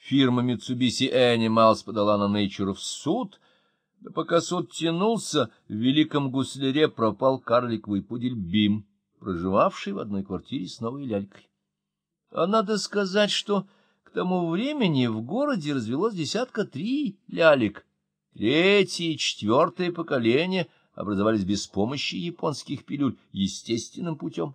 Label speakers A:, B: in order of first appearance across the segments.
A: фирма Mitsubishi Animals подала на Nature в суд, да пока суд тянулся, в Великом Гусляре пропал карликовый пудель Бим, проживавший в одной квартире с новой лялькой. А надо сказать, что к тому времени в городе развелось 3 лялек. 3-е и 4-е поколения образовались без помощи японских пилюль естественным путем.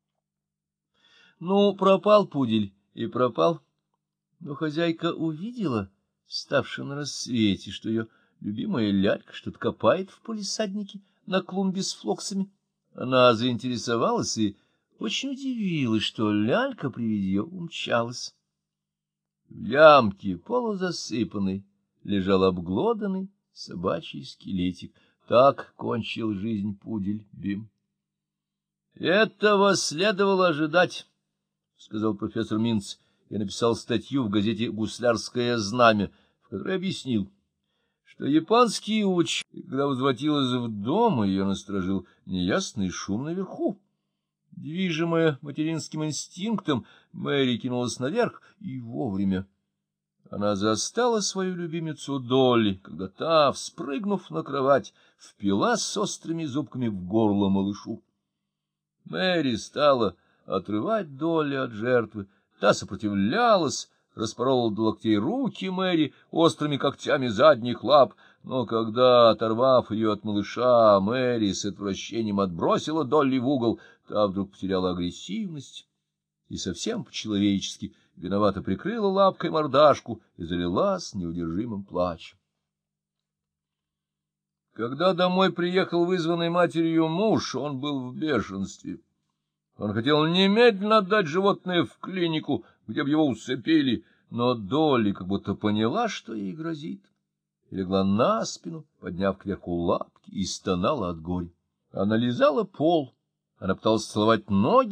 A: Ну, пропал пудель и пропал. Но хозяйка увидела, ставшая на рассвете, что ее любимая лялька что-то копает в палисаднике на клумбе с флоксами. Она заинтересовалась и очень удивилась, что лялька при виде ее умчалась. В ямке, полузасыпанной, лежал обглоданный собачий скелетик. Так кончил жизнь пудель Бим. — Этого следовало ожидать, — сказал профессор Минц, и написал статью в газете «Гуслярское знамя», в которой объяснил, что японский ученый, когда возвратилась в дом, ее насторожил неясный шум наверху. Движимая материнским инстинктом, Мэри кинулась наверх, и вовремя. Она застала свою любимицу Долли, когда та, вспрыгнув на кровать, впилась с острыми зубками в горло малышу. Мэри стала отрывать Долли от жертвы. Та сопротивлялась, распорола до локтей руки Мэри острыми когтями задних лап, но когда, оторвав ее от малыша, Мэри с отвращением отбросила Долли в угол, та вдруг потеряла агрессивность и совсем по-человечески виновато прикрыла лапкой мордашку и залилась неудержимым плачем. Когда домой приехал вызванный матерью муж, он был в бешенстве. Он хотел немедленно отдать животное в клинику, где бы его усыпили, но Долли как будто поняла, что ей грозит, и легла на спину, подняв кверху лапки, и стонала от горя. Она лизала пол, она пыталась целовать ноги